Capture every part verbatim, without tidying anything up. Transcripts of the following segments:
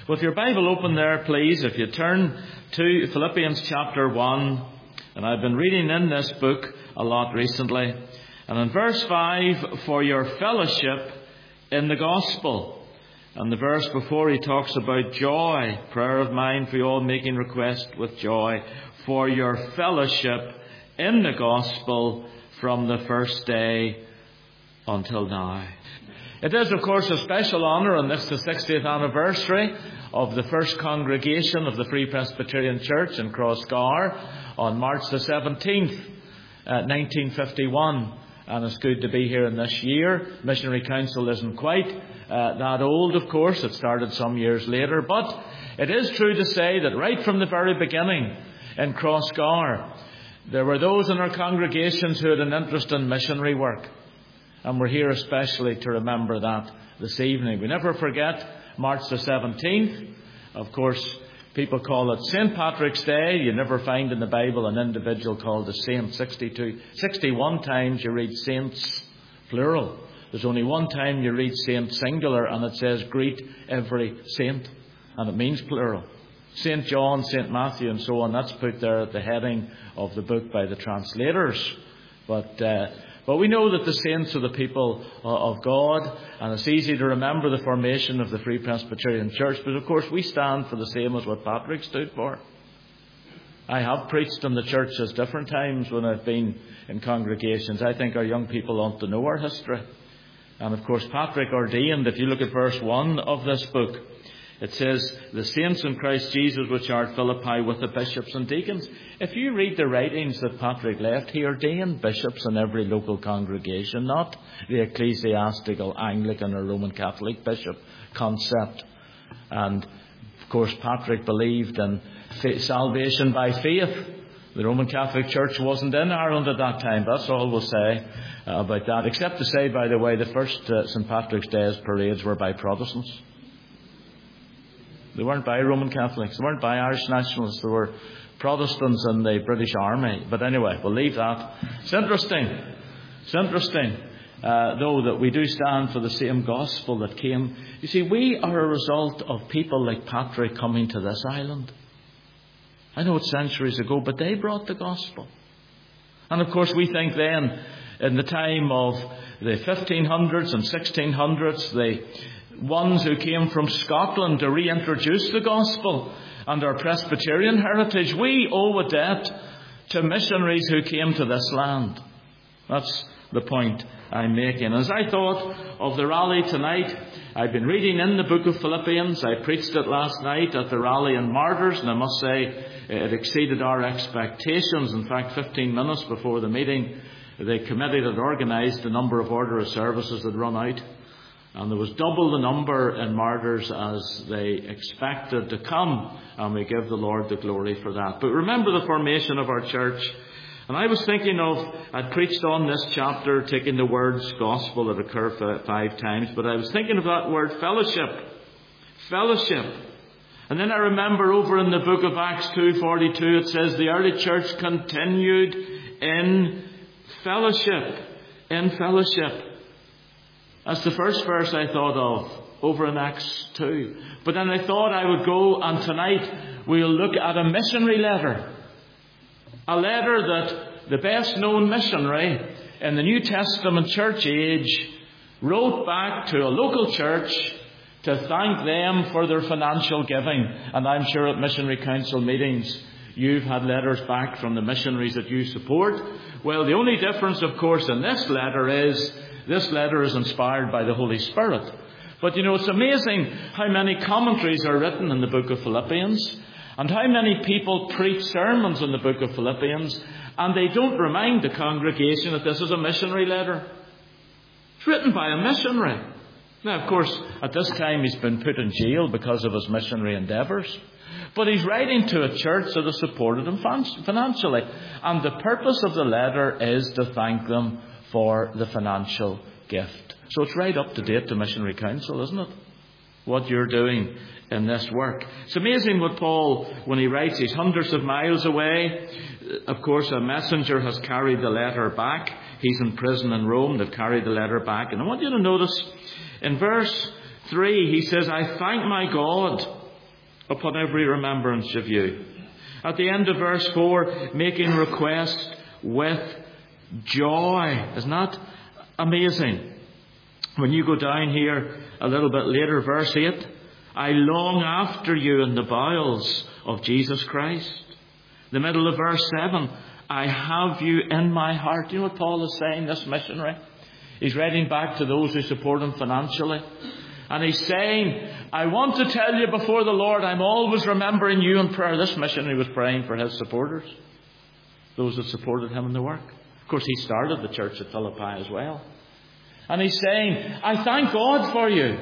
With your Bible open there, please, if you turn to Philippians chapter one, and I've been reading in this book a lot recently, and in verse five, for your fellowship in the gospel. And the verse before, he talks about joy, prayer of mine for you all, making request with joy, for your fellowship in the gospel from the first day until now. It is, of course, a special honour, and this is the sixtieth anniversary of the first congregation of the Free Presbyterian Church in Crossgar on March the seventeenth, uh, nineteen fifty-one. And it's good to be here in this year. Missionary Council isn't quite uh, that old, of course. It started some years later. But it is true to say that right from the very beginning in Crossgar, there were those in our congregations who had an interest in missionary work. And we're here especially to remember that this evening. We never forget March the seventeenth. Of course, people call it Saint Patrick's Day. You never find in the Bible an individual called a saint. sixty-two, sixty-one times you read saints, plural. There's only one time you read saint, singular, and it says greet every saint. And it means plural. Saint John, Saint Matthew, and so on. That's put there at the heading of the book by the translators. But uh, but we know that the saints are the people of God, and it's easy to remember the formation of the Free Presbyterian Church. But of course, we stand for the same as what Patrick stood for. I have preached in the churches different times when I've been in congregations. I think our young people want to know our history. And of course, Patrick ordained, if you look at verse one of this book, it says, the saints in Christ Jesus which are at Philippi with the bishops and deacons. If you read the writings that Patrick left, he ordained bishops in every local congregation, not the ecclesiastical Anglican or Roman Catholic bishop concept. And of course, Patrick believed in salvation by faith. The Roman Catholic Church wasn't in Ireland at that time. That's all we'll say uh, about that. Except to say, by the way, the first uh, Saint Patrick's Day parades were by Protestants. They weren't by Roman Catholics. They weren't by Irish nationalists. They were Protestants in the British Army. But anyway, we'll leave that. It's interesting. It's interesting, uh, though, that we do stand for the same gospel that came. You see, we are a result of people like Patrick coming to this island. I know it's centuries ago, but they brought the gospel. And of course, we think then, in the time of the fifteen hundreds and sixteen hundreds, the ones who came from Scotland to reintroduce the gospel and our Presbyterian heritage, we owe a debt to missionaries who came to this land. That's the point I'm making. As I thought of the rally tonight, I've been reading in the book of Philippians. I preached it last night at the rally in Martyrs, and I must say it exceeded our expectations. In fact, fifteen minutes before the meeting, the committee that organised the number of order of services had run out. And there was double the number in Martyrs as they expected to come. And we give the Lord the glory for that. But remember the formation of our church. And I was thinking of, I'd preached on this chapter, taking the words gospel that occur five times. But I was thinking of that word fellowship. Fellowship. And then I remember over in the book of Acts two forty-two, it says the early church continued in fellowship. In fellowship. That's the first verse I thought of over in Acts two. But then I thought I would go, and tonight we'll look at a missionary letter. A letter that the best known missionary in the New Testament church age wrote back to a local church to thank them for their financial giving. And I'm sure at Missionary Council meetings you've had letters back from the missionaries that you support. Well, the only difference, of course, in this letter is this letter is inspired by the Holy Spirit. But you know, it's amazing how many commentaries are written in the book of Philippians, and how many people preach sermons in the book of Philippians, and they don't remind the congregation that this is a missionary letter. It's written by a missionary. Now, of course, at this time he's been put in jail because of his missionary endeavours. But he's writing to a church that has supported him financially. And the purpose of the letter is to thank them for the financial gift. So it's right up to date to Missionary Council, isn't it? What you're doing in this work. It's amazing what Paul, when he writes, he's hundreds of miles away. Of course, a messenger has carried the letter back. He's in prison in Rome. They've carried the letter back. And I want you to notice in verse three, he says, I thank my God upon every remembrance of you. At the end of verse four, making request with joy. Isn't that amazing? When you go down here a little bit later, verse eight, I long after you in the bowels of Jesus Christ. The middle of verse seven, I have you in my heart. You know what Paul is saying, this missionary? He's writing back to those who support him financially. And he's saying, I want to tell you before the Lord, I'm always remembering you in prayer. This missionary was praying for his supporters, those that supported him in the work. Of course, he started the church at Philippi as well. And he's saying, I thank God for you.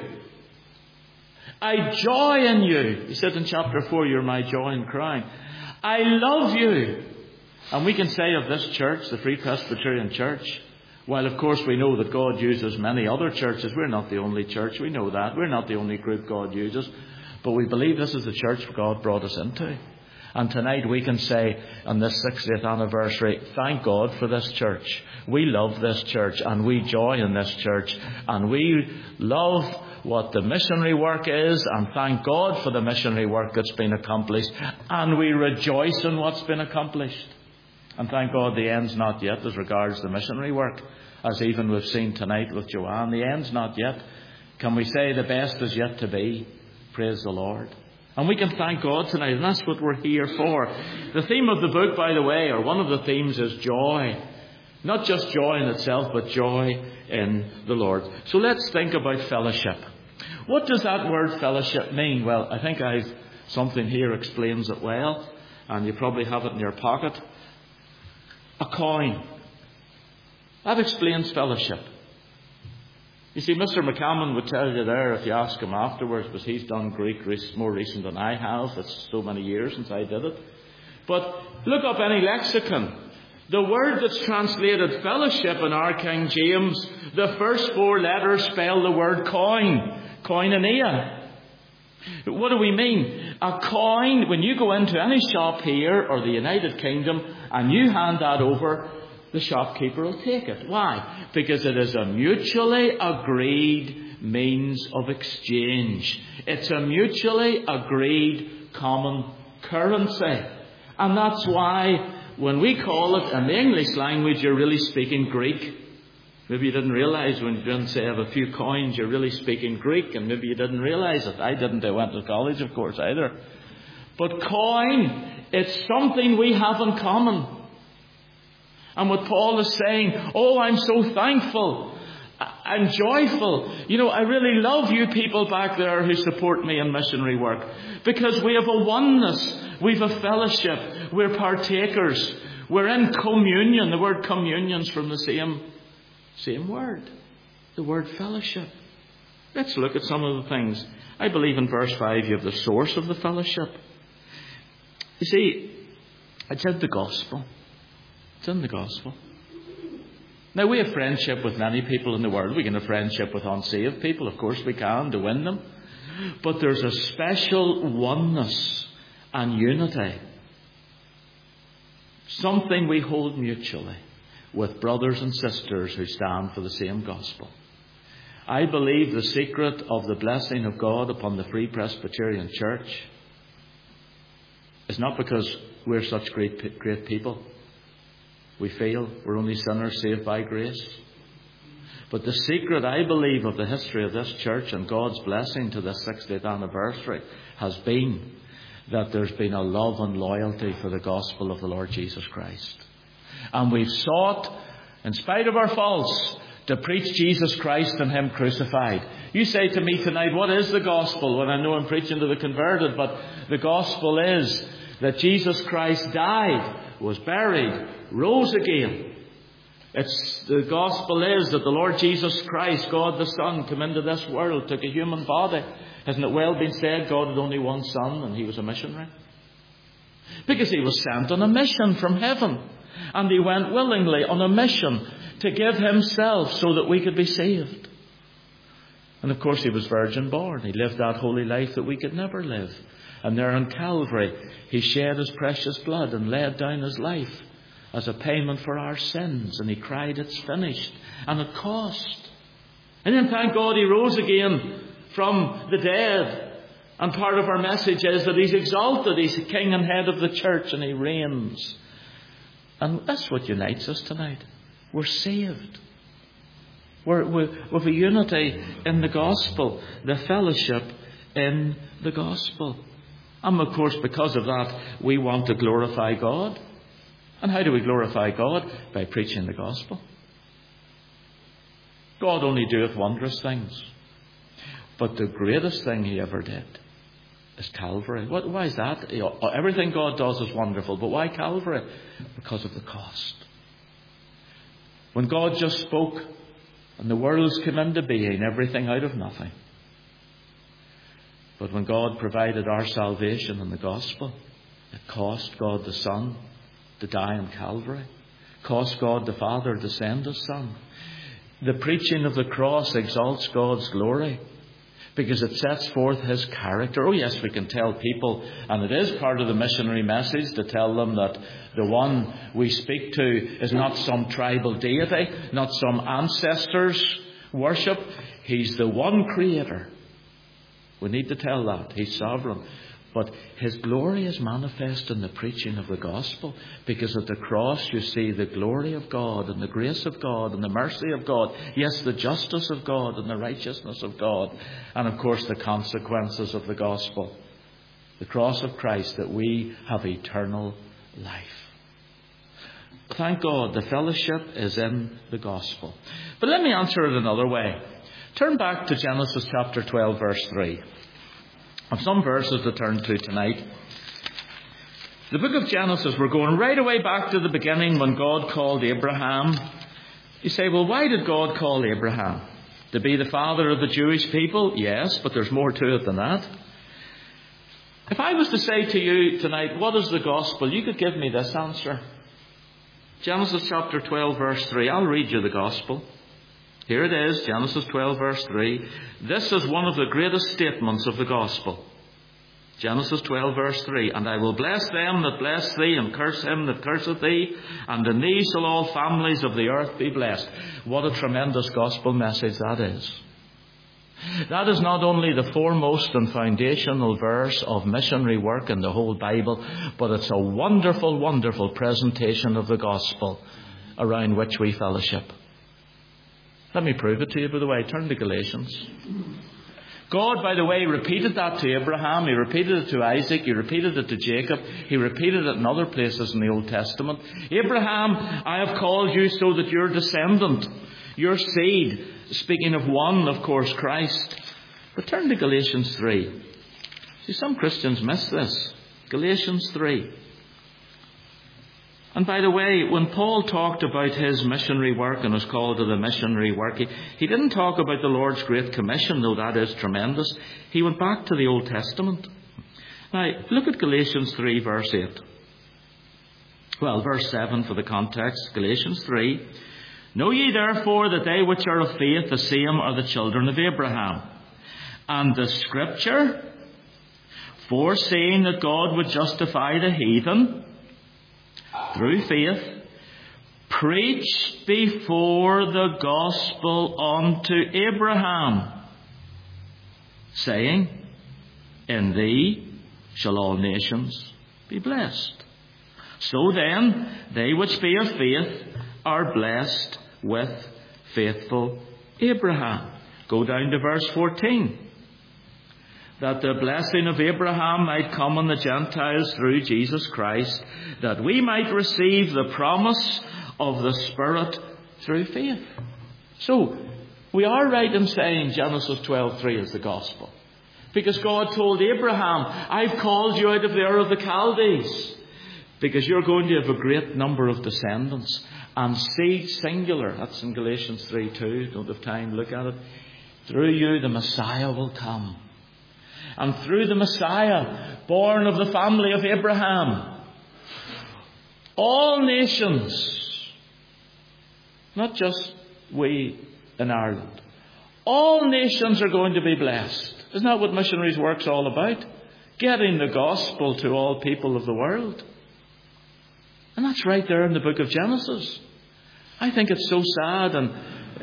I joy in you. He said in chapter four, you're my joy and crown. I love you. And we can say of this church, the Free Presbyterian Church, while of course we know that God uses many other churches, we're not the only church, we know that. We're not the only group God uses. But we believe this is the church God brought us into. And tonight we can say on this sixtieth anniversary, thank God for this church. We love this church and we joy in this church. And we love what the missionary work is and thank God for the missionary work that's been accomplished. And we rejoice in what's been accomplished. And thank God the end's not yet as regards the missionary work. As even we've seen tonight with Joanne, the end's not yet. Can we say the best is yet to be? Praise the Lord. And we can thank God tonight, and that's what we're here for. The theme of the book, by the way, or one of the themes, is joy. Not just joy in itself, but joy in the Lord. So let's think about fellowship. What does that word fellowship mean? Well, I think I've something here explains it well, and you probably have it in your pocket. A coin. That explains fellowship. You see, Mister McCammon would tell you there, if you ask him afterwards, because he's done Greek more recent than I have. It's so many years since I did it. But look up any lexicon. The word that's translated fellowship in our King James, the first four letters spell the word coin. Koinonia. What do we mean? A coin, when you go into any shop here or the United Kingdom and you hand that over, the shopkeeper will take it. Why? Because it is a mutually agreed means of exchange. It's a mutually agreed common currency. And that's why when we call it in the English language, you're really speaking Greek. Maybe you didn't realize when you didn't say have a few coins, you're really speaking Greek, and maybe you didn't realize it. I didn't. I went to college, of course, either. But coin, it's something we have in common. And what Paul is saying, oh, I'm so thankful. I'm joyful. You know, I really love you people back there who support me in missionary work. Because we have a oneness. We have a fellowship. We're partakers. We're in communion. The word communion's from the same, same word. The word fellowship. Let's look at some of the things. I believe in verse five you have the source of the fellowship. You see, it's in the gospel. It's in the gospel. Now, we have friendship with many people in the world. We can have friendship with unsaved people. Of course we can, to win them. But there's a special oneness and unity. Something we hold mutually with brothers and sisters who stand for the same gospel. I believe the secret of the blessing of God upon the Free Presbyterian Church is not because we're such great, great people. We feel we're only sinners saved by grace. But the secret, I believe, of the history of this church and God's blessing to this sixtieth anniversary has been that there's been a love and loyalty for the gospel of the Lord Jesus Christ. And we've sought, in spite of our faults, to preach Jesus Christ and Him crucified. You say to me tonight, what is the gospel? Well, I know I'm preaching to the converted, but the gospel is that Jesus Christ died, was buried, rose again. It's the gospel is that the Lord Jesus Christ, God the Son, came into this world, took a human body. Hasn't it well been said God had only one son and He was a missionary? Because He was sent on a mission from heaven. And He went willingly on a mission to give Himself so that we could be saved. And of course He was virgin born. He lived that holy life that we could never live. And there on Calvary, He shed His precious blood and laid down His life as a payment for our sins. And He cried, it's finished. And it cost. And then thank God He rose again from the dead. And part of our message is that He's exalted. He's the King and head of the church, and He reigns. And that's what unites us tonight. We're saved. We're, we're with a unity in the gospel, the fellowship in the gospel. And of course, because of that, we want to glorify God. And how do we glorify God? By preaching the gospel. God only doeth wondrous things. But the greatest thing He ever did is Calvary. What, why is that? You know, everything God does is wonderful. But why Calvary? Because of the cost. When God just spoke and the worlds came into being, everything out of nothing. But when God provided our salvation in the gospel, it cost God the Son to die on Calvary. It cost God the Father to send His Son. The preaching of the cross exalts God's glory because it sets forth His character. Oh yes, we can tell people, and it is part of the missionary message to tell them that the one we speak to is not some tribal deity, not some ancestors' worship. He's the one Creator. We need to tell that. He's sovereign. But His glory is manifest in the preaching of the gospel, because at the cross you see the glory of God and the grace of God and the mercy of God. Yes, the justice of God and the righteousness of God. And of course the consequences of the gospel. The cross of Christ, that we have eternal life. Thank God the fellowship is in the gospel. But let me answer it another way. Turn back to Genesis chapter twelve, verse three. I've some verses to turn to tonight. The book of Genesis, we're going right away back to the beginning when God called Abraham. You say, well, why did God call Abraham? To be the father of the Jewish people? Yes, but there's more to it than that. If I was to say to you tonight, what is the gospel? You could give me this answer. Genesis chapter twelve, verse three. I'll read you the gospel. Here it is, Genesis twelve, verse three. This is one of the greatest statements of the gospel. Genesis twelve, verse three. And I will bless them that bless thee, and curse him that curseth thee, and in thee shall all families of the earth be blessed. What a tremendous gospel message that is. That is not only the foremost and foundational verse of missionary work in the whole Bible, but it's a wonderful, wonderful presentation of the gospel around which we fellowship. Let me prove it to you, by the way. Turn to Galatians. God, by the way, repeated that to Abraham. He repeated it to Isaac. He repeated it to Jacob. He repeated it in other places in the Old Testament. Abraham, I have called you so that your descendant, your seed, speaking of one, of course, Christ. But turn to Galatians three. See, some Christians miss this. Galatians three. And by the way, when Paul talked about his missionary work and was called to the missionary work, he, he didn't talk about the Lord's Great Commission, though that is tremendous. He went back to the Old Testament. Now, look at Galatians three, verse eight. Well, verse seven for the context. Galatians three. Know ye therefore that they which are of faith, the same are the children of Abraham. And the Scripture, foreseeing that God would justify the heathen through faith, preached before the gospel unto Abraham, saying, in thee shall all nations be blessed. So then, they which be of faith are blessed with faithful Abraham. Go down to verse fourteen. That the blessing of Abraham might come on the Gentiles through Jesus Christ, that we might receive the promise of the Spirit through faith. So, we are right in saying Genesis twelve three is the gospel. Because God told Abraham, I've called you out of the Ur of the Chaldees, because you're going to have a great number of descendants. And seed singular, that's in Galatians three two, don't have time to look at it. Through you the Messiah will come. And through the Messiah, born of the family of Abraham, all nations, not just we in Ireland, all nations are going to be blessed. Isn't that what missionaries' work's all about? Getting the gospel to all people of the world. And that's right there in the book of Genesis. I think it's so sad, and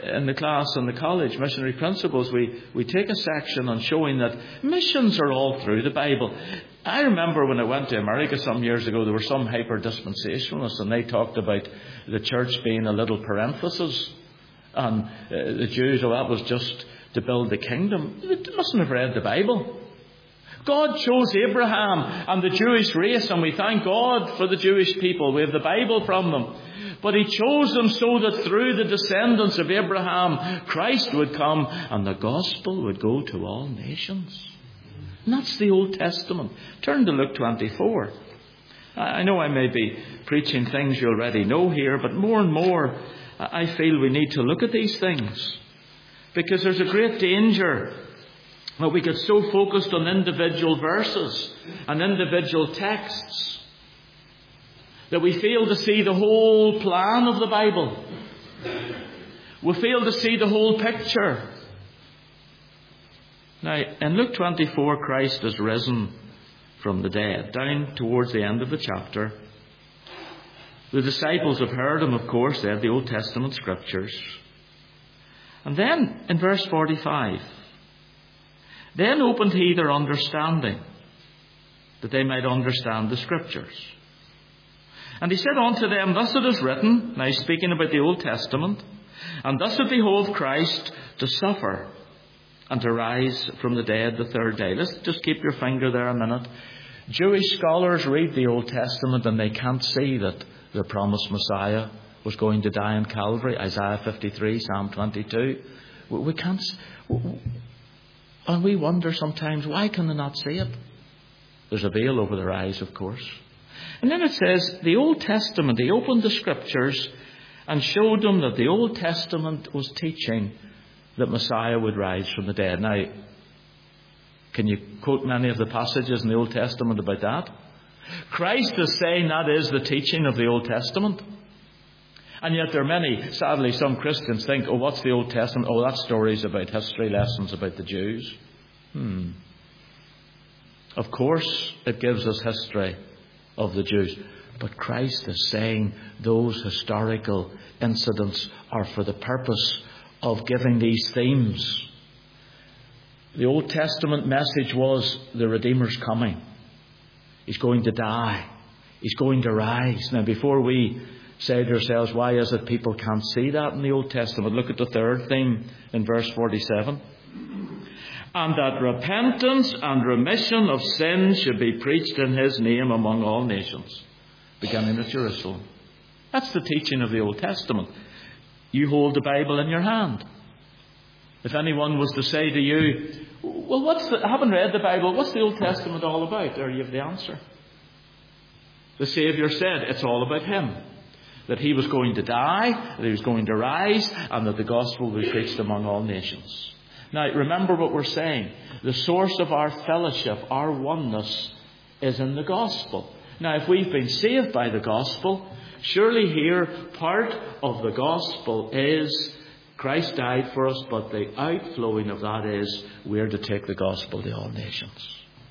in the class in the college, Missionary Principles, we, we take a section on showing that missions are all through the Bible. I remember when I went to America some years ago, there were some hyper-dispensationalists, and they talked about the church being a little parenthesis. And uh, the Jews, oh, that was just to build the kingdom. They mustn't have read the Bible. God chose Abraham and the Jewish race, and we thank God for the Jewish people. We have the Bible from them. But He chose them so that through the descendants of Abraham, Christ would come and the gospel would go to all nations. And that's the Old Testament. Turn to Luke twenty-four. I know I may be preaching things you already know here, but more and more I feel we need to look at these things. Because there's a great danger that we get so focused on individual verses and individual texts that we fail to see the whole plan of the Bible. We fail to see the whole picture. Now, in Luke twenty-four, Christ is risen from the dead. Down towards the end of the chapter, the disciples have heard Him, of course. They have the Old Testament scriptures. And then, in verse forty-five, then opened He their understanding, that they might understand the scriptures. And He said unto them, thus it is written, now speaking about the Old Testament, and thus it behoved Christ to suffer and to rise from the dead the third day. Let's just keep your finger there a minute. Jewish scholars read the Old Testament and they can't see that the promised Messiah was going to die on Calvary. Isaiah fifty-three, Psalm twenty-two. We can't, and we wonder sometimes, why can they not see it? There's a veil over their eyes, of course. And then it says, the Old Testament, He opened the scriptures and showed them that the Old Testament was teaching that Messiah would rise from the dead. Now, can you quote many of the passages in the Old Testament about that? Christ is saying that is the teaching of the Old Testament. And yet there are many, sadly some Christians think, oh, what's the Old Testament? Oh, that story's about history lessons about the Jews. Hmm. Of course it gives us history of the Jews. But Christ is saying those historical incidents are for the purpose of giving these themes. The Old Testament message was the Redeemer's coming. He's going to die. He's going to rise. Now, before we say to ourselves, why is it people can't see that in the Old Testament? Look at the third theme in verse forty-seven. And that repentance and remission of sins should be preached in His name among all nations, beginning at Jerusalem. That's the teaching of the Old Testament. You hold the Bible in your hand. If anyone was to say to you, well, what's the, I haven't read the Bible, what's the Old Testament all about? There you have the answer. The Saviour said it's all about Him. That He was going to die, that He was going to rise, and that the gospel would be preached among all nations. Now, remember what we're saying. The source of our fellowship, our oneness, is in the gospel. Now, if we've been saved by the gospel, surely here part of the gospel is Christ died for us, but the outflowing of that is we're to take the gospel to all nations.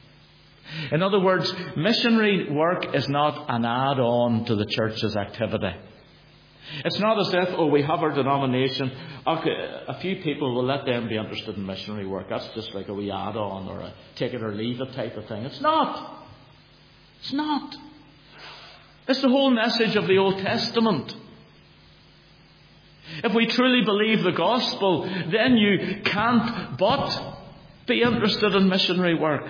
In other words, missionary work is not an add-on to the church's activity. It's not as if, oh, we have our denomination, okay, a few people will let them be interested in missionary work. That's just like a wee add-on or a take it or leave it type of thing. It's not. It's not. It's the whole message of the Old Testament. If we truly believe the gospel, then you can't but be interested in missionary work.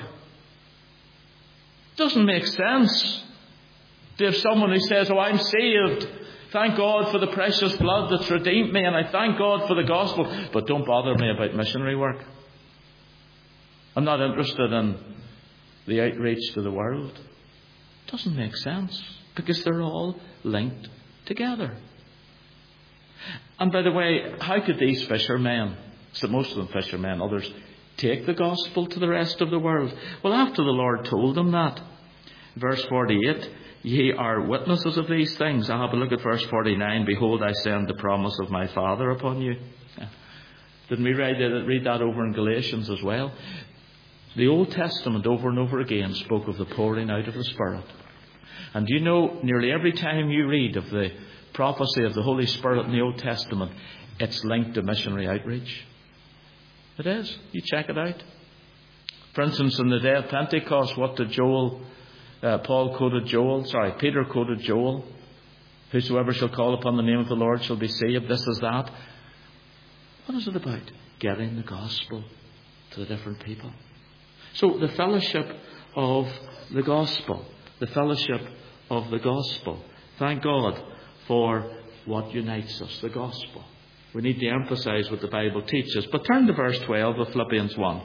It doesn't make sense to have someone who says, oh, I'm saved. Thank God for the precious blood that's redeemed me, and I thank God for the gospel, but don't bother me about missionary work. I'm not interested in the outreach to the world. It doesn't make sense, because they're all linked together. And by the way, how could these fishermen, so most of them fishermen, others, take the gospel to the rest of the world? Well, after the Lord told them that, verse forty-eight, ye are witnesses of these things. I'll have a look at verse forty-nine. Behold, I send the promise of my Father upon you. Didn't we read that, read that over in Galatians as well? The Old Testament over and over again spoke of the pouring out of the Spirit. And you know, nearly every time you read of the prophecy of the Holy Spirit in the Old Testament, it's linked to missionary outreach. It is. You check it out. For instance, on the day of Pentecost, what did Joel, uh, Paul quoted Joel, sorry, Peter quoted Joel. Whosoever shall call upon the name of the Lord shall be saved. This is that. What is it about? Getting the gospel to the different people. So the fellowship of the gospel. The fellowship of the gospel. Thank God for what unites us, the gospel. We need to emphasize what the Bible teaches. But turn to verse twelve of Philippians one.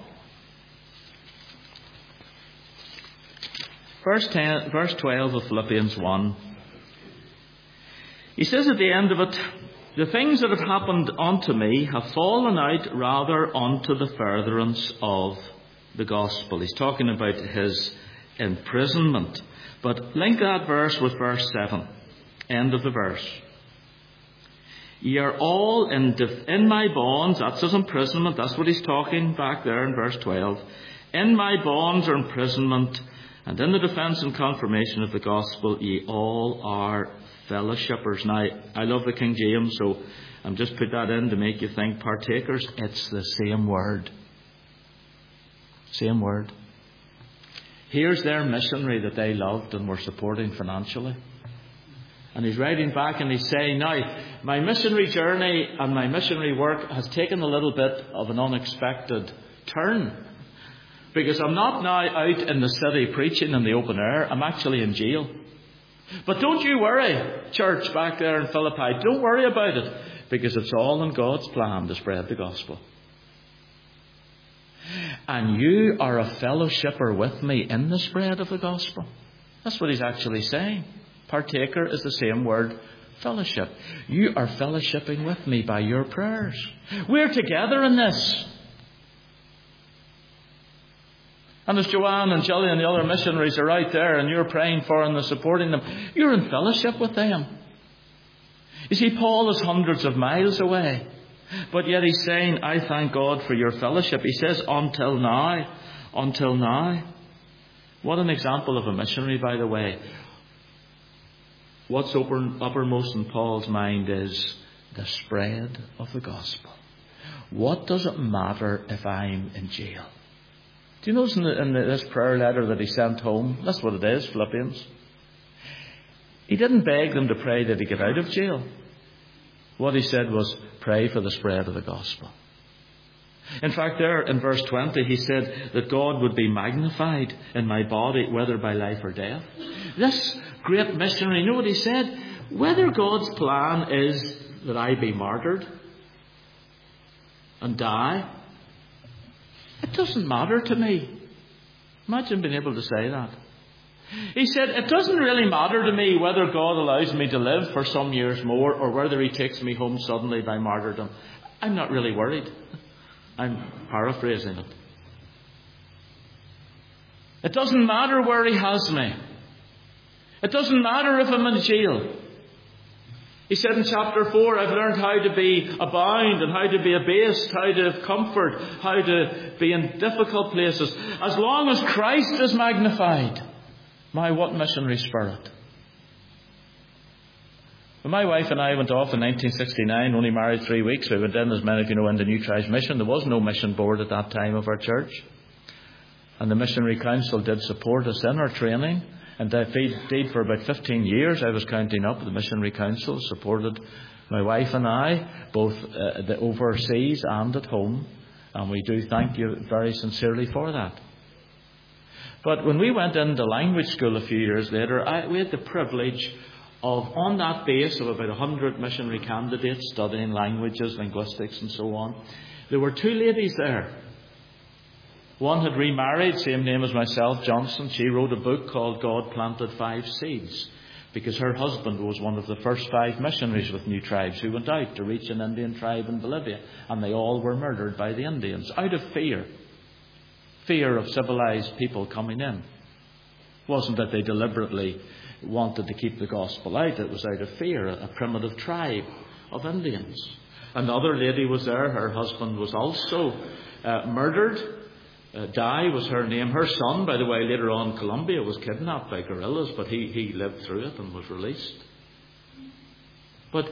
Verse, ten, verse twelve of Philippians one. He says at the end of it, the things that have happened unto me have fallen out rather unto the furtherance of the gospel. He's talking about his imprisonment. But link that verse with verse seven. End of the verse. Ye are all in, def- in my bonds. That's his imprisonment. That's what he's talking back there in verse twelve. In my bonds or imprisonment, and in the defence and confirmation of the gospel, ye all are fellowshippers. Now, I love the King James, so I'm just put that in to make you think partakers. It's the same word. Same word. Here's their missionary that they loved and were supporting financially. And he's writing back and he's saying, now, my missionary journey and my missionary work has taken a little bit of an unexpected turn. Because I'm not now out in the city preaching in the open air. I'm actually in jail. But don't you worry, church back there in Philippi. Don't worry about it. Because it's all in God's plan to spread the gospel. And you are a fellowshipper with me in the spread of the gospel. That's what he's actually saying. Partaker is the same word, fellowship. You are fellowshipping with me by your prayers. We're together in this. And as Joanne and Gillian and the other missionaries are out there and you're praying for them and supporting them, you're in fellowship with them. You see, Paul is hundreds of miles away. But yet he's saying, I thank God for your fellowship. He says, until now. Until now. What an example of a missionary, by the way. What's upper, uppermost in Paul's mind is the spread of the gospel. What does it matter if I'm in jail? Do you notice in, the, in the, this prayer letter that he sent home? That's what it is, Philippians. He didn't beg them to pray that he get out of jail. What he said was, pray for the spread of the gospel. In fact, there in verse twenty, he said that God would be magnified in my body, whether by life or death. This great missionary, you know what he said? Whether God's plan is that I be martyred and die, it doesn't matter to me. Imagine being able to say that. He said, it doesn't really matter to me whether God allows me to live for some years more or whether he takes me home suddenly by martyrdom. I'm not really worried. I'm paraphrasing it. It doesn't matter where he has me. It doesn't matter if I'm in jail. He said in chapter four, I've learned how to be abound and how to be abased, how to have comfort, how to be in difficult places. As long as Christ is magnified. My, what missionary spirit. When my wife and I went off in nineteen sixty-nine, only married three weeks, we went in, as many of you know, into New Tribes Mission. There was no mission board at that time of our church. And the Missionary Council did support us in our training. And they did for about fifteen years. I was counting up. The Missionary Council supported my wife and I, both uh, the overseas and at home. And we do thank you very sincerely for that. But when we went into language school a few years later, I, we had the privilege of, on that base of about one hundred missionary candidates studying languages, linguistics and so on, there were two ladies there. One had remarried, same name as myself, Johnson. She wrote a book called God Planted Five Seeds, because her husband was one of the first five missionaries with New Tribes who went out to reach an Indian tribe in Bolivia, and they all were murdered by the Indians out of fear. Fear of civilized people coming in. It wasn't that they deliberately wanted to keep the gospel out. It was out of fear, a primitive tribe of Indians. Another lady was there. Her husband was also uh, murdered. Uh, Di was her name. Her son, by the way, later on in Colombia, was kidnapped by guerrillas, but he, he lived through it and was released. But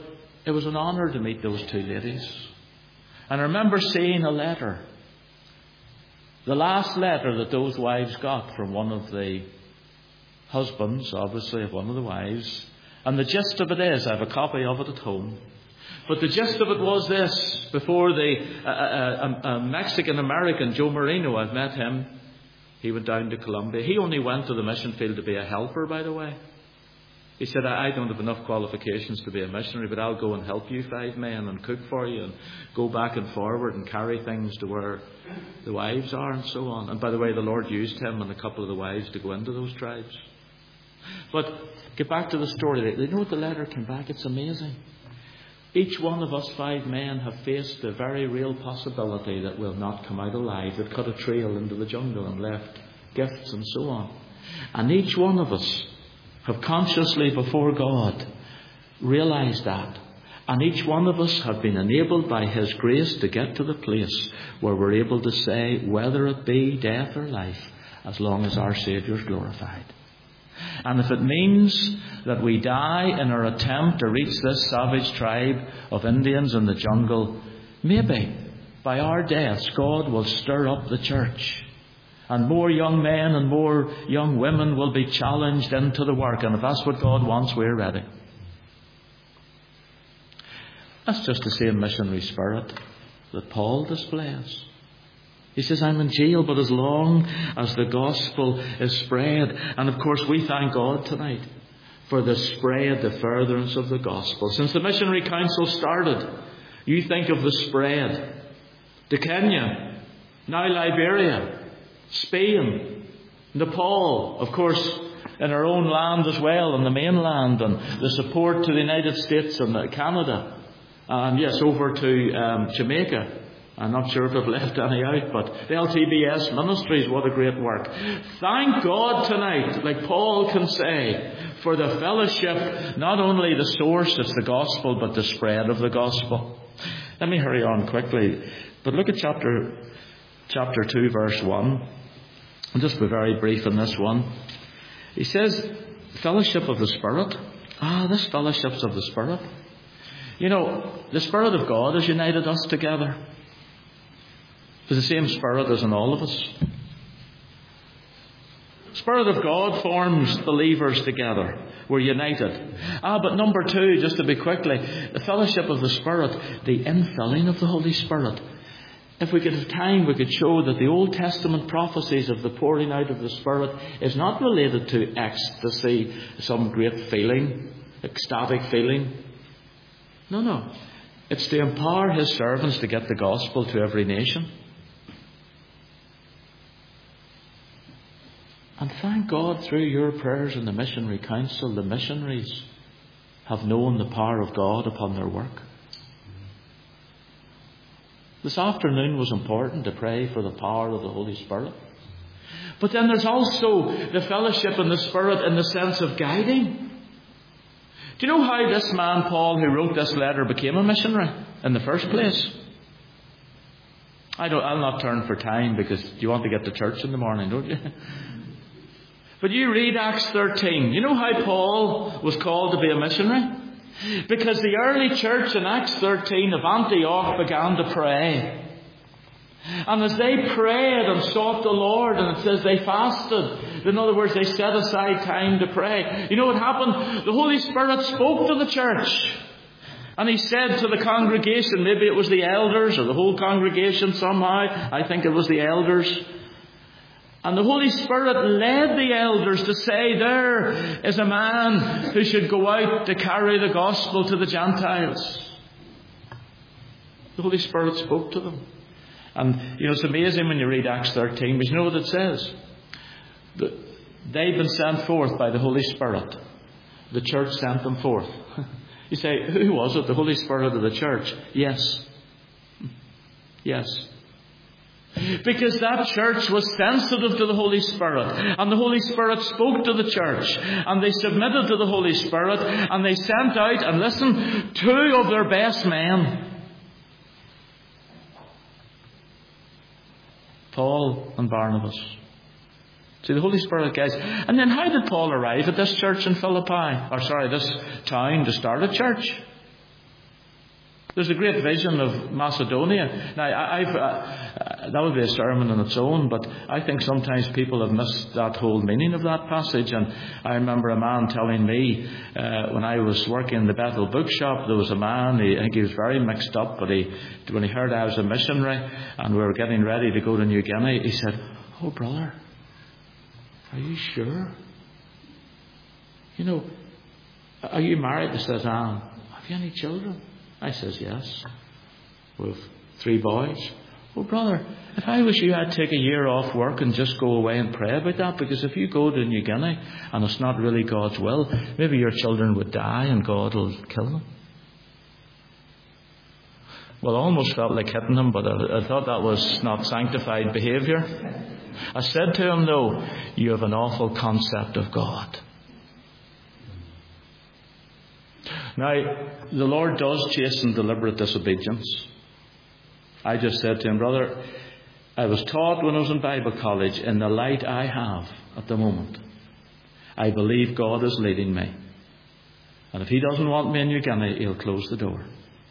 it was an honour to meet those two ladies. And I remember seeing a letter, the last letter that those wives got from one of the husbands, obviously, of one of the wives. And the gist of it is, I have a copy of it at home. But the gist of it was this. Before the uh, uh, uh, Mexican-American, Joe Marino, I've met him. He went down to Colombia. He only went to the mission field to be a helper, by the way. He said, I don't have enough qualifications to be a missionary, but I'll go and help you five men and cook for you and go back and forward and carry things to where the wives are and so on. And by the way, the Lord used him and a couple of the wives to go into those tribes. But get back to the story. You know what the letter came back? It's amazing. Each one of us five men have faced the very real possibility that we'll not come out alive. We've cut a trail into the jungle and left gifts and so on. And each one of us have consciously before God realised that. And each one of us have been enabled by His grace to get to the place where we're able to say, whether it be death or life, as long as our Saviour's glorified. And if it means that we die in our attempt to reach this savage tribe of Indians in the jungle, maybe by our deaths God will stir up the church. And more young men and more young women will be challenged into the work. And if that's what God wants, we're ready. That's just the same missionary spirit that Paul displays. He says, I'm in jail, but as long as the gospel is spread. And of course, we thank God tonight for the spread, the furtherance of the gospel. Since the missionary council started, you think of the spread to Kenya, now Liberia, Spain, Nepal, of course, in our own land as well, on the mainland, and the support to the United States and Canada, and yes, over to um, Jamaica. I'm not sure if I've left any out, but the L T B S ministries, what a great work. Thank God tonight, like Paul can say, for the fellowship, not only the source, it's the gospel, but the spread of the gospel. Let me hurry on quickly. But look at chapter chapter two, verse one. I'll just be very brief in this one. He says, fellowship of the Spirit. Ah, this fellowship's of the Spirit. You know, the Spirit of God has united us together. There's the same Spirit as in all of us. Spirit of God forms believers together. We're united. Ah, but number two, just to be quickly, the fellowship of the Spirit, the infilling of the Holy Spirit. If we could have time, we could show that the Old Testament prophecies of the pouring out of the Spirit is not related to ecstasy, some great feeling, ecstatic feeling. No, no. It's to empower His servants to get the gospel to every nation. And thank God through your prayers in the missionary council, the missionaries have known the power of God upon their work. This afternoon was important to pray for the power of the Holy Spirit. But then there's also the fellowship in the Spirit in the sense of guiding. Do you know how this man, Paul, who wrote this letter, became a missionary in the first place? I don't, I'll not turn for time because you want to get to church in the morning, don't you? But you read Acts thirteen. You know how Paul was called to be a missionary? Because the early church in Acts thirteen of Antioch began to pray. And as they prayed and sought the Lord, and it says they fasted. In other words, they set aside time to pray. You know what happened? The Holy Spirit spoke to the church. And He said to the congregation, maybe it was the elders or the whole congregation somehow. I think it was the elders. And the Holy Spirit led the elders to say, there is a man who should go out to carry the gospel to the Gentiles. The Holy Spirit spoke to them. And, you know, it's amazing when you read Acts thirteen, but you know what it says? They've been sent forth by the Holy Spirit. The church sent them forth. You say, who was it? The Holy Spirit of the church? Yes. Yes. Because that church was sensitive to the Holy Spirit. And the Holy Spirit spoke to the church. And they submitted to the Holy Spirit. And they sent out, and listen, two of their best men. Paul and Barnabas. See, the Holy Spirit, guys. And then how did Paul arrive at this church in Philippi? Or sorry, this town to start a church? There's a great vision of Macedonia. Now, I, I've, uh, that would be a sermon on its own, but I think sometimes people have missed that whole meaning of that passage. And I remember a man telling me, uh, when I was working in the Bethel bookshop, there was a man, he, I think he was very mixed up, but he, when he heard I was a missionary and we were getting ready to go to New Guinea, he said, "Oh, brother, are you sure? You know, are you married?" I says, "Anne, have you any children?" I says, "Yes, with three boys." "Oh, brother, if I was you, I'd take a year off work and just go away and pray about that, because if you go to New Guinea and it's not really God's will, maybe your children would die and God will kill them." Well, I almost felt like hitting him, but I, I thought that was not sanctified behaviour. I said to him, "No, you have an awful concept of God." Now, the Lord does chasten deliberate disobedience. I just said to him, "Brother, I was taught when I was in Bible college, in the light I have at the moment, I believe God is leading me. And if He doesn't want me in New Guinea, He'll close the door."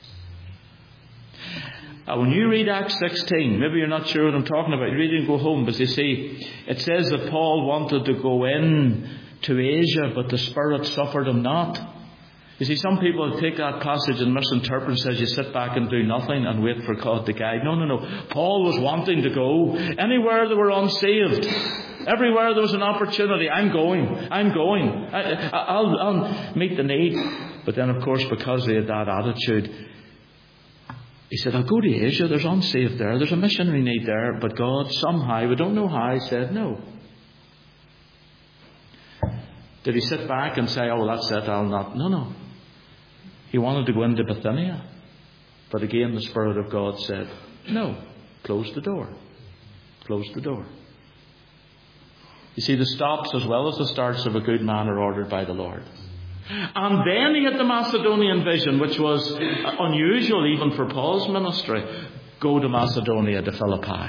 Uh, when you read Acts sixteen, maybe you're not sure what I'm talking about. You read it and go home, but you see, it says that Paul wanted to go in to Asia, but the Spirit suffered him not. You see, some people take that passage and misinterpret and says you sit back and do nothing and wait for God to guide. No, no, no. Paul was wanting to go. Anywhere they were unsaved, everywhere there was an opportunity, I'm going. I'm going. I, I, I'll, I'll meet the need. But then, of course, because they had that attitude, he said, "I'll go to Asia. There's unsaved there. There's a missionary need there." But God somehow, we don't know how, said no. Did he sit back and say, "Oh, well, that's it, I'll not"? No, no. He wanted to go into Bithynia. But again, the Spirit of God said, "No, close the door. Close the door." You see, the stops as well as the starts of a good man are ordered by the Lord. And then he had the Macedonian vision, which was unusual even for Paul's ministry. Go to Macedonia, to Philippi.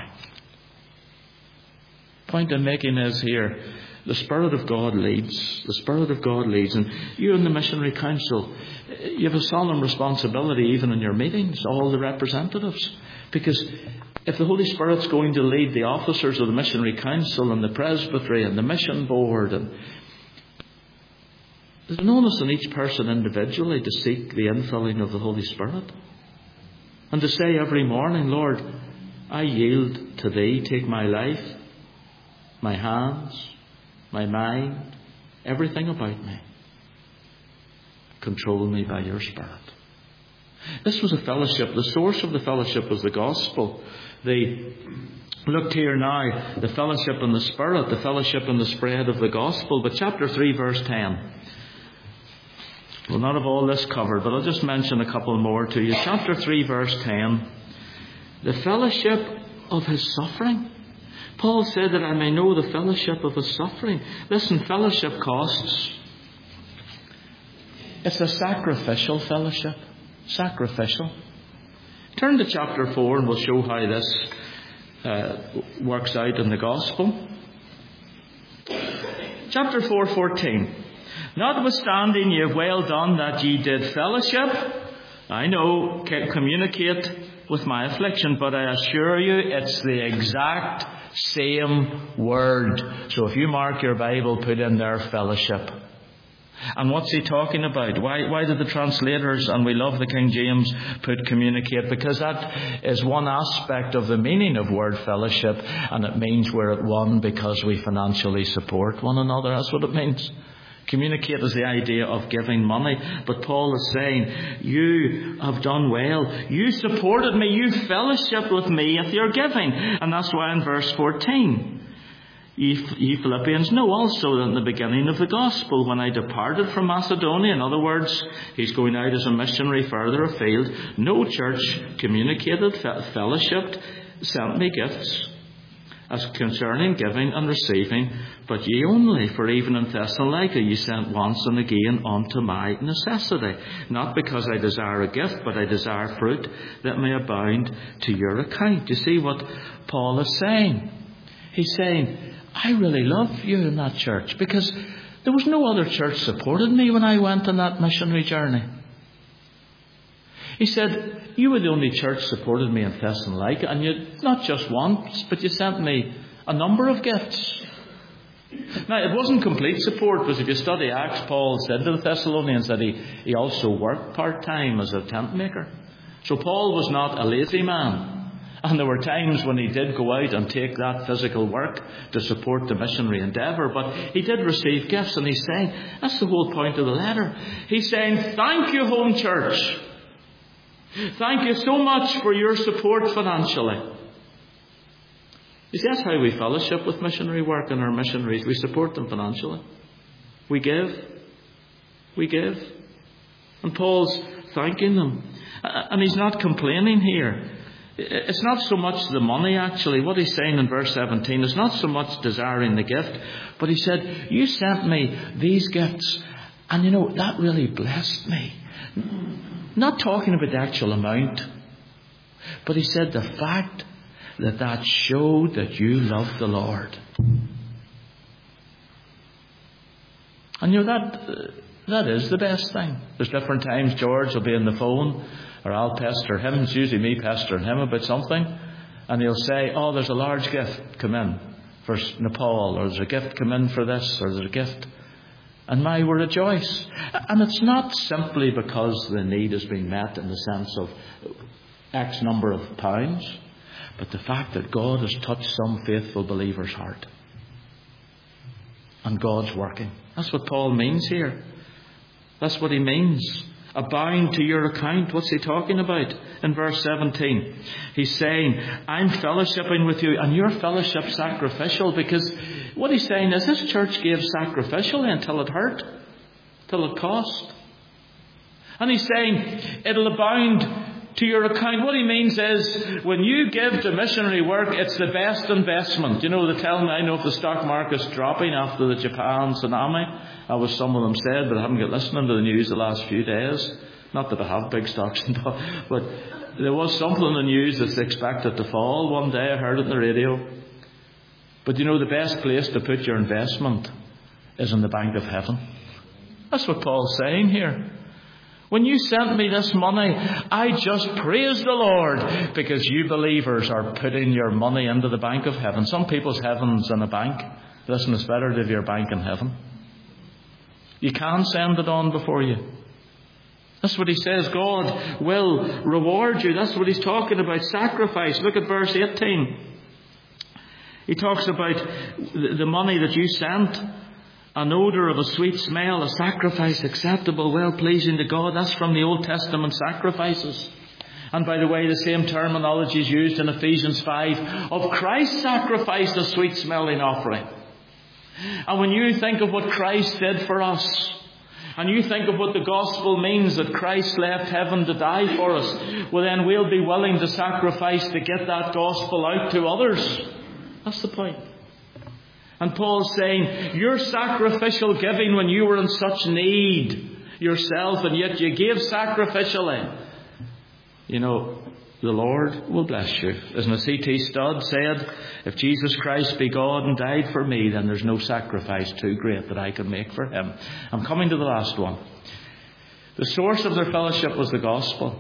Point I'm making is here, the Spirit of God leads. The Spirit of God leads. And you in the missionary council, you have a solemn responsibility even in your meetings, all the representatives. Because if the Holy Spirit's going to lead the officers of the missionary council and the presbytery and the mission board, and there's an onus on each person individually to seek the infilling of the Holy Spirit. And to say every morning, "Lord, I yield to Thee. Take my life, my hands, my mind, everything about me. Control me by Your Spirit." This was a fellowship. The source of the fellowship was the gospel. The Look here now, the fellowship in the Spirit, the fellowship in the spread of the gospel. But chapter three, verse ten. We'll not have all this covered, but I'll just mention a couple more to you. Chapter three, verse ten. The fellowship of His suffering. Paul said that I may know the fellowship of His suffering. Listen, fellowship costs. It's a sacrificial fellowship. Sacrificial. Turn to chapter four and we'll show how this uh, works out in the gospel. Chapter four, fourteen. Notwithstanding ye have well done that ye did fellowship. I know, communicate with my affliction, but I assure you it's the exact same word. So if you mark your Bible, put in there fellowship. And what's he talking about? Why, why did the translators, and we love the King James, put communicate? Because that is one aspect of the meaning of word fellowship, and it means we're at one because we financially support one another. That's what it means. Communicate is the idea of giving money. But Paul is saying, you have done well. You supported me. You fellowshiped with me with your giving. And that's why in verse fourteen, ye, ye Philippians know also that in the beginning of the gospel, when I departed from Macedonia, in other words, he's going out as a missionary further afield, no church communicated, fellowshipped, sent me gifts as concerning giving and receiving, but ye only, for even in Thessalonica ye sent once and again unto my necessity. Not because I desire a gift, but I desire fruit that may abound to your account. You see what Paul is saying? He's saying, I really love you in that church, because there was no other church supported me when I went on that missionary journey. He said, you were the only church supported me in Thessalonica, and you not just once, but you sent me a number of gifts. Now, it wasn't complete support, because if you study Acts, Paul said to the Thessalonians that he, he also worked part-time as a tent maker. So Paul was not a lazy man. And there were times when he did go out and take that physical work to support the missionary endeavour. But he did receive gifts, and he's saying, that's the whole point of the letter. He's saying, thank you, home church. Thank you so much for your support financially. You see, that's how we fellowship with missionary work and our missionaries. We support them financially. We give. We give. And Paul's thanking them. And he's not complaining here. It's not so much the money, actually. What he's saying in verse seventeen is not so much desiring the gift, but he said, you sent me these gifts, and you know, that really blessed me. Not talking about the actual amount, but he said the fact that that showed that you loved the Lord. And you know, that that is the best thing. There's different times George will be on the phone, or I'll pester him. It's usually me pestering him about something, and he'll say, oh, there's a large gift come in for Nepal, or there's a gift come in for this, or there's a gift. And my, we rejoice. And it's not simply because the need has been met in the sense of X number of pounds, but the fact that God has touched some faithful believer's heart. And God's working. That's what Paul means here. That's what he means. Abound to your account. What's he talking about? In verse seventeen, he's saying, I'm fellowshipping with you, and your fellowship sacrificial, because what he's saying is this church gave sacrificially until it hurt, till it cost. And he's saying it'll abound to your account. What he means is, when you give to missionary work, it's the best investment. You know, they tell me, I know if the stock market's dropping after the Japan tsunami. That was some of them said, but I haven't got listening to the news the last few days. Not that I have big stocks, but there was something in the news that's expected to fall one day. I heard it on the radio. But you know, the best place to put your investment is in the bank of heaven. That's what Paul's saying here. When you sent me this money, I just praise the Lord, because you believers are putting your money into the bank of heaven. Some people's heaven's in a bank. Listen, it's better to have your bank in heaven. You can send it on before you. That's what he says. God will reward you. That's what he's talking about. Sacrifice. Look at verse eighteen. He talks about the money that you sent. An odour of a sweet smell, a sacrifice acceptable, well-pleasing to God. That's from the Old Testament sacrifices. And by the way, the same terminology is used in Ephesians five of Christ's sacrifice, a sweet-smelling offering. And when you think of what Christ did for us, and you think of what the gospel means, that Christ left heaven to die for us, well then we'll be willing to sacrifice to get that gospel out to others. That's the point. And Paul's saying, your sacrificial giving when you were in such need yourself, and yet you gave sacrificially, you know, the Lord will bless you. As C T Studd said, if Jesus Christ be God and died for me, then there's no sacrifice too great that I can make for him. I'm coming to the last one. The source of their fellowship was the gospel.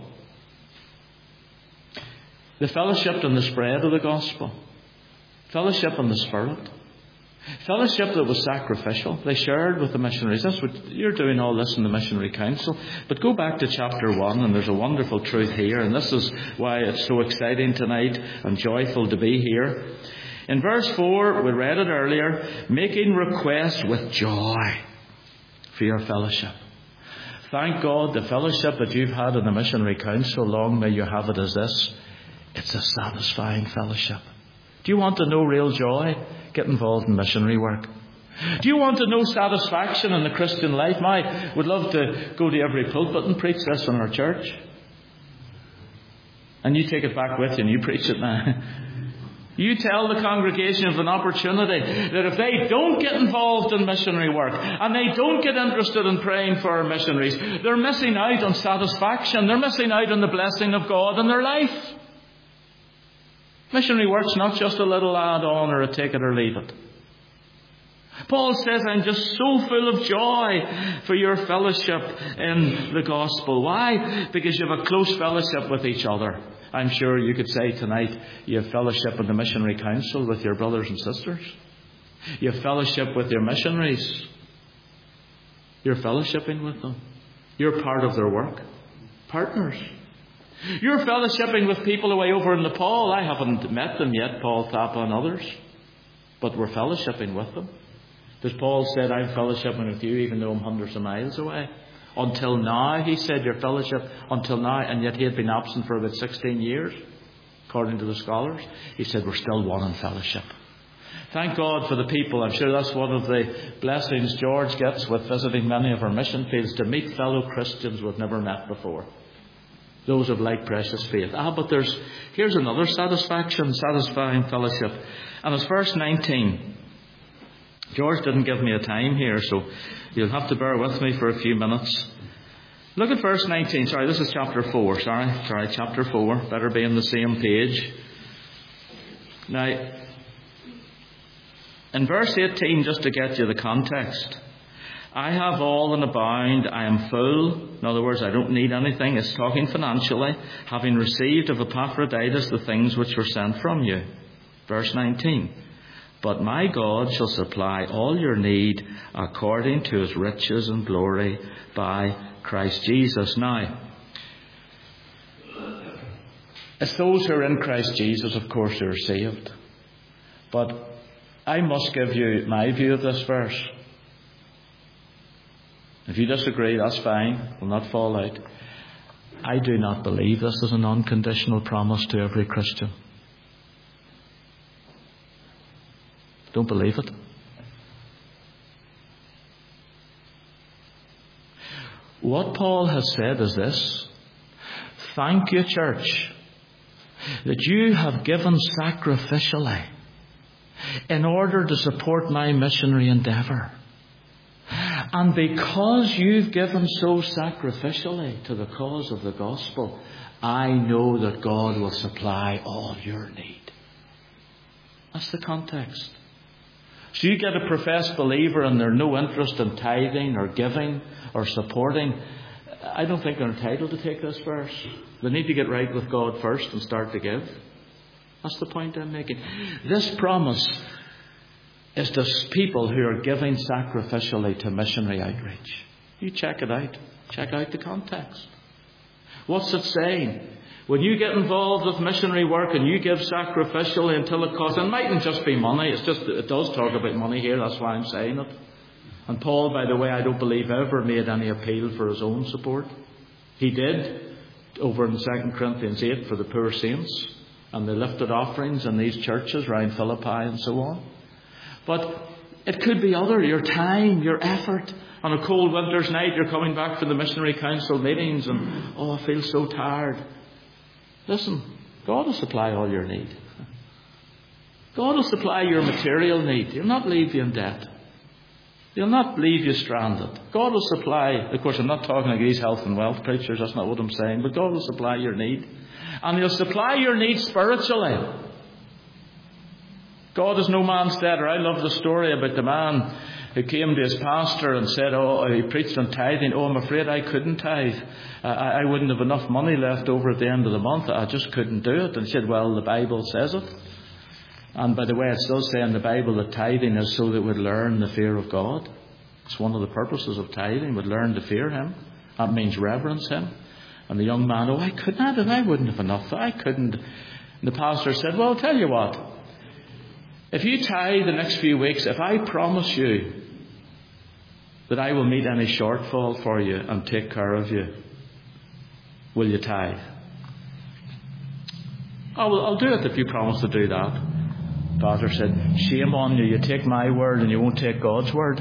The fellowship and the spread of the gospel. Fellowship in the Spirit. Fellowship that was sacrificial. They shared with the missionaries. That's what you're doing, all this in the missionary council. But go back to chapter one, and there's a wonderful truth here, and this is why it's so exciting tonight and joyful to be here. In verse four, we read it earlier, making request with joy for your fellowship. Thank God the fellowship that you've had in the missionary council, long may you have it as this. It's a satisfying fellowship. Do you want to know real joy? Get involved in missionary work. Do you want to know satisfaction in the Christian life? I would love to go to every pulpit and preach this in our church. And you take it back with you and you preach it now. You tell the congregation of an opportunity that if they don't get involved in missionary work and they don't get interested in praying for our missionaries, they're missing out on satisfaction. They're missing out on the blessing of God in their life. Missionary work's not just a little add-on or a take it or leave it. Paul says, I'm just so full of joy for your fellowship in the gospel. Why? Because you have a close fellowship with each other. I'm sure you could say tonight you have fellowship in the missionary council with your brothers and sisters. You have fellowship with your missionaries. You're fellowshipping with them. You're part of their work. Partners. You're fellowshipping with people away over in Nepal. I haven't met them yet, Paul Thapa and others. But we're fellowshipping with them. Because Paul said, I'm fellowshipping with you even though I'm hundreds of miles away. Until now, he said, your fellowship until now. And yet he had been absent for about sixteen years, according to the scholars. He said, we're still one in fellowship. Thank God for the people. I'm sure that's one of the blessings George gets with visiting many of our mission fields, to meet fellow Christians we've never met before. Those of like precious faith. Ah, but there's, here's another satisfaction, satisfying fellowship. And it's verse nineteen. George didn't give me a time here, so you'll have to bear with me for a few minutes. Look at verse nineteen. Sorry, this is chapter four. Sorry, sorry, chapter four. Better be on the same page. Now, in verse eighteen, just to get you the context, I have all and abound, I am full. In other words, I don't need anything. It's talking financially. Having received of Epaphroditus the things which were sent from you. Verse nineteen. But my God shall supply all your need according to his riches and glory by Christ Jesus. Now, it's those who are in Christ Jesus, of course, who are saved. But I must give you my view of this verse. If you disagree, that's fine. We'll not fall out. I do not believe this is an unconditional promise to every Christian. Don't believe it. What Paul has said is this: thank you, church, that you have given sacrificially in order to support my missionary endeavour. And because you've given so sacrificially to the cause of the gospel, I know that God will supply all your need. That's the context. So you get a professed believer and they're no interest in tithing or giving or supporting. I don't think they're entitled to take this verse. They need to get right with God first and start to give. That's the point I'm making. This promise is to people who are giving sacrificially to missionary outreach. You check it out. Check out the context. What's it saying? When you get involved with missionary work and you give sacrificially until it costs, and it mightn't just be money, it's just, it does talk about money here, that's why I'm saying it. And Paul, by the way, I don't believe ever made any appeal for his own support. He did over in Second Corinthians eight for the poor saints, and they lifted offerings in these churches around Philippi and so on. But it could be other, your time, your effort. On a cold winter's night, you're coming back from the missionary council meetings and, oh, I feel so tired. Listen, God will supply all your need. God will supply your material need. He'll not leave you in debt. He'll not leave you stranded. God will supply, of course I'm not talking like these health and wealth preachers, that's not what I'm saying, but God will supply your need. And He'll supply your need spiritually. God is no man's debtor. I love the story about the man who came to his pastor and said, oh, he preached on tithing. Oh, I'm afraid I couldn't tithe. I, I wouldn't have enough money left over at the end of the month. I just couldn't do it. And he said, well, the Bible says it. And by the way, it does say in the Bible that tithing is so that we'd learn the fear of God. It's one of the purposes of tithing, we'd learn to fear Him. That means reverence Him. And the young man, oh, I couldn't, and I wouldn't have enough. I couldn't. And the pastor said, well, I'll tell you what. If you tithe the next few weeks, if I promise you that I will meet any shortfall for you and take care of you, will you tithe? Oh, well, I'll do it if you promise to do that. The pastor said, shame on you, you take my word and you won't take God's word.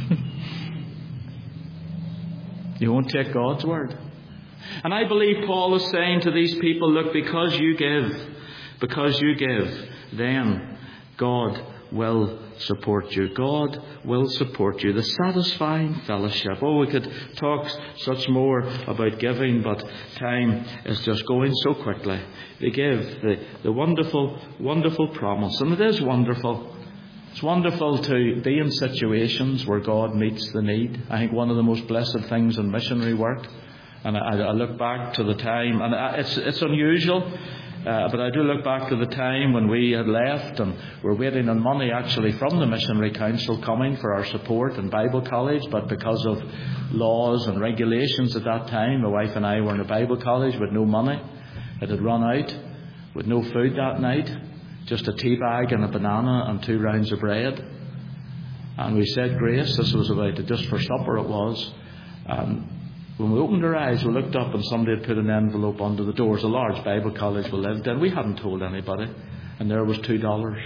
You won't take God's word. And I believe Paul is saying to these people, look, because you give, because you give, then God will support you. God will support you. The satisfying fellowship. Oh, we could talk such more about giving, but time is just going so quickly. They give the, the wonderful, wonderful promise. And it is wonderful. It's wonderful to be in situations where God meets the need. I think one of the most blessed things in missionary work, and I, I look back to the time, and it's, it's unusual, uh, but I do look back to the time when we had left and we're waiting on money actually from the Missionary Council coming for our support in Bible College, but because of laws and regulations at that time, my wife and I were in a Bible college with no money. It had run out, with no food that night, just a tea bag and a banana and two rounds of bread. And we said grace. This was about it, just for supper it was. And when we opened our eyes, we looked up and somebody had put an envelope under the door. It was a large Bible college we lived in. We hadn't told anybody. And there was two dollars.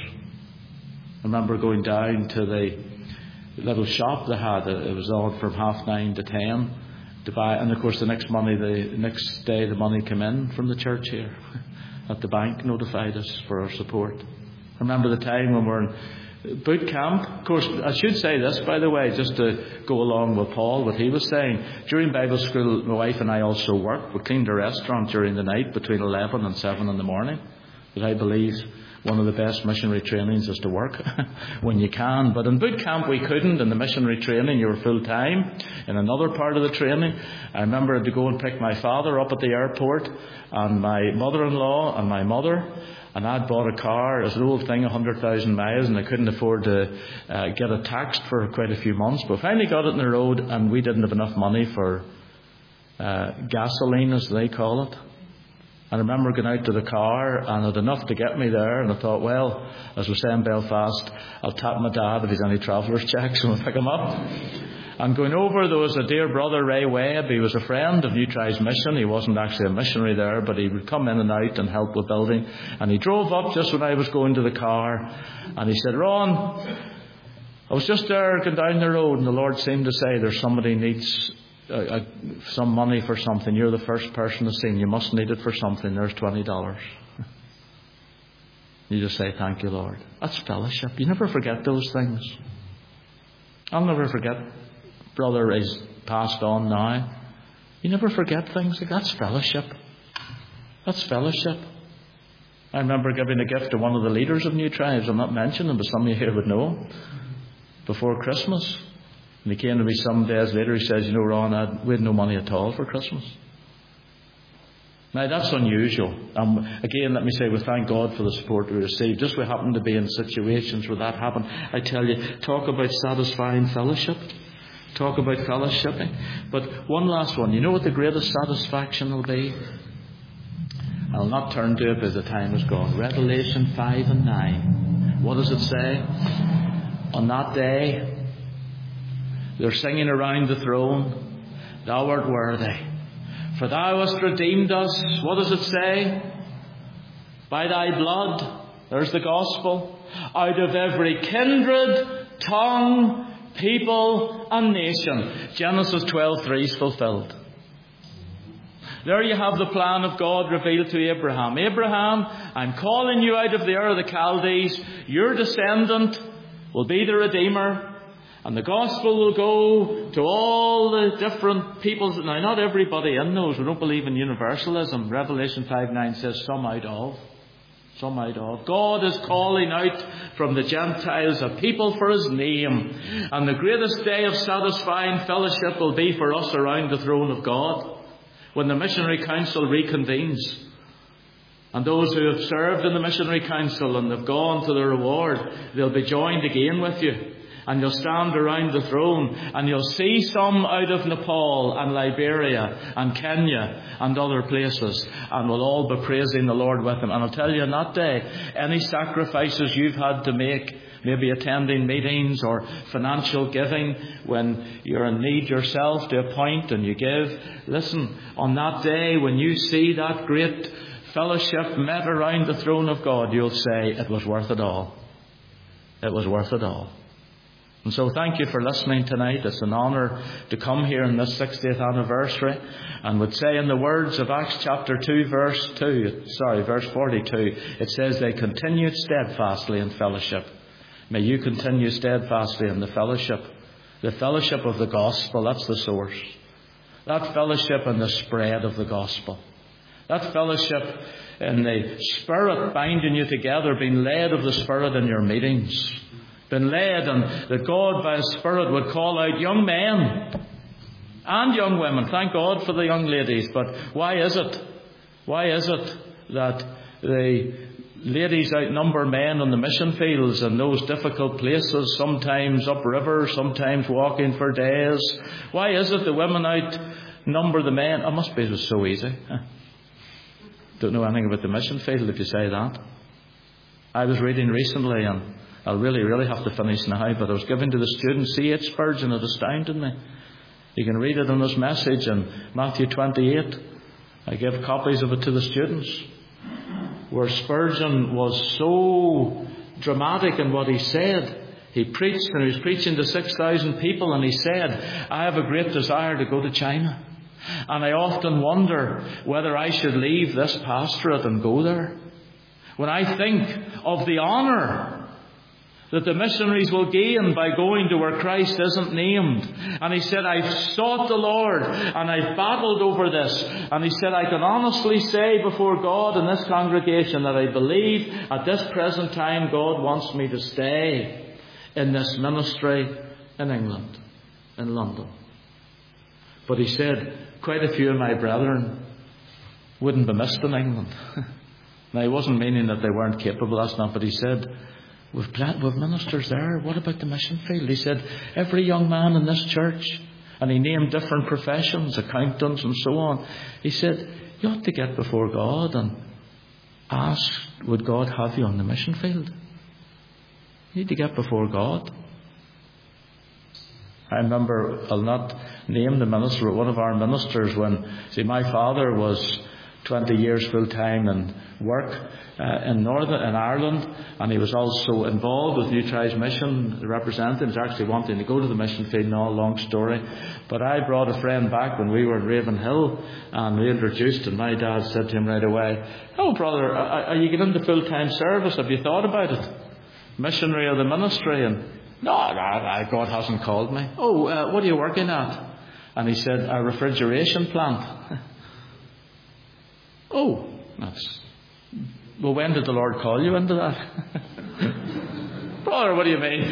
I remember going down to the little shop they had. It was on from half nine to ten to buy. And of course the next money, the next day the money came in from the church here. At the bank notified us for our support. I remember the time when we were in boot camp. Of course, I should say this, by the way, just to go along with Paul, what he was saying. During Bible school, my wife and I also worked. We cleaned a restaurant during the night between eleven and seven in the morning. But I believe one of the best missionary trainings is to work when you can. But in boot camp we couldn't. In the missionary training you were full time. In another part of the training, I remember I had to go and pick my father up at the airport, and my mother-in-law and my mother, and I'd bought a car. It was an old thing, one hundred thousand miles, and I couldn't afford to uh, get it taxed for quite a few months. But finally got it on the road, and we didn't have enough money for uh, gasoline, as they call it. I remember going out to the car and had enough to get me there, and I thought, well, as we say in Belfast, I'll tap my dad if he's any traveller's checks and we'll pick him up. And going over, there was a dear brother, Ray Webb. He was a friend of New Tri's mission. He wasn't actually a missionary there, but he would come in and out and help with building. And he drove up just when I was going to the car, and he said, Ron, I was just there going down the road, and the Lord seemed to say there's somebody needs Uh, uh, some money for something. You're the first person to sing. You must need it for something. There's twenty dollars. You just say, thank you, Lord. That's fellowship. You never forget those things. I'll never forget. Brother is passed on now. You never forget things like that's fellowship. That's fellowship. I remember giving a gift to one of the leaders of New Tribes. I'm not mentioning him, but some of you here would know him. Before Christmas. And he came to me some days later. He says, you know, Ron, I'd, we had no money at all for Christmas. Now, that's unusual. Um, again, let me say, we thank God for the support we received. Just we happen to be in situations where that happened. I tell you, talk about satisfying fellowship. Talk about fellowshipping. But one last one. You know what the greatest satisfaction will be? I'll not turn to it because the time is gone. Revelation five and nine. What does it say? On that day, they're singing around the throne, thou art worthy, for thou hast redeemed us. What does it say? By thy blood, there's the gospel, out of every kindred, tongue, people and nation. Genesis twelve three is fulfilled. There you have the plan of God revealed to Abraham. Abraham, I'm calling you out of the Ur of the Chaldees. Your descendant will be the Redeemer. And the gospel will go to all the different peoples. Now, not everybody in those. We don't believe in universalism. Revelation five nine says some out of. Some out of. God is calling out from the Gentiles a people for his name. And the greatest day of satisfying fellowship will be for us around the throne of God, when the missionary council reconvenes. And those who have served in the missionary council and have gone to the reward, they'll be joined again with you. And you'll stand around the throne and you'll see some out of Nepal and Liberia and Kenya and other places, and we'll all be praising the Lord with them. And I'll tell you, on that day, any sacrifices you've had to make, maybe attending meetings or financial giving when you're in need yourself to a point and you give, listen, on that day when you see that great fellowship met around the throne of God, you'll say it was worth it all. It was worth it all. And so thank you for listening tonight. It's an honour to come here on this sixtieth anniversary, and would say in the words of Acts chapter two verse two, sorry, verse forty-two, it says they continued steadfastly in fellowship. May you continue steadfastly in the fellowship. The fellowship of the gospel, that's the source. That fellowship and the spread of the gospel. That fellowship in the Spirit binding you together, being led of the Spirit in your meetings. been led, and that God by His Spirit would call out young men and young women. Thank God for the young ladies. But why is it? Why is it that the ladies outnumber men on the mission fields in those difficult places, sometimes upriver, sometimes walking for days? Why is it the women outnumber the men? It must be it was so easy. Don't know anything about the mission field if you say that. I was reading recently, and I'll really, really have to finish now, but I was giving to the students C H Spurgeon. It astounded me. You can read it in this message in Matthew twenty-eight. I gave copies of it to the students, where Spurgeon was so dramatic in what he said. He preached, and he was preaching to six thousand people, and he said, I have a great desire to go to China. And I often wonder whether I should leave this pastorate and go there. When I think of the honour that the missionaries will gain by going to where Christ isn't named. And he said, I've sought the Lord and I've battled over this. And he said, I can honestly say before God in this congregation that I believe at this present time God wants me to stay in this ministry in England, in London. But he said, quite a few of my brethren wouldn't be missed in England. Now, he wasn't meaning that they weren't capable, that's not, but he said, we've, plant, we've ministers there. What about the mission field? He said, every young man in this church, and he named different professions, accountants and so on. He said, you ought to get before God and ask, would God have you on the mission field? You need to get before God. I remember, I'll not name the minister, but one of our ministers, when, see, my father was twenty years full time in work uh, in Northern in Ireland, and he was also involved with New Tribes Mission representatives, actually wanting to go to the mission field and all, long story. But I brought a friend back when we were in Ravenhill, and we introduced, and my dad said to him right away, oh brother, are, are you getting into full time service? Have you thought about it? Missionary or the ministry? And no, no, God hasn't called me. Oh, uh, what are you working at? And he said, a refrigeration plant. Oh, that's... Well, when did the Lord call you into that? Brother, what do you mean?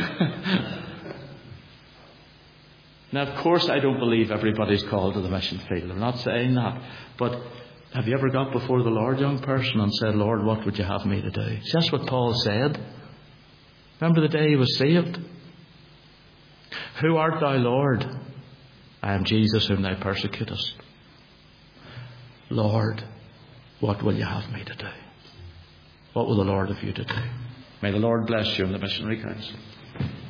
Now, of course, I don't believe everybody's called to the mission field. I'm not saying that. But have you ever got before the Lord, young person, and said, Lord, what would you have me to do? See, that's what Paul said. Remember the day he was saved? Who art thou, Lord? I am Jesus whom thou persecutest. Lord, what will you have me to do? What will the Lord have you to do? May the Lord bless you in the Missionary Council.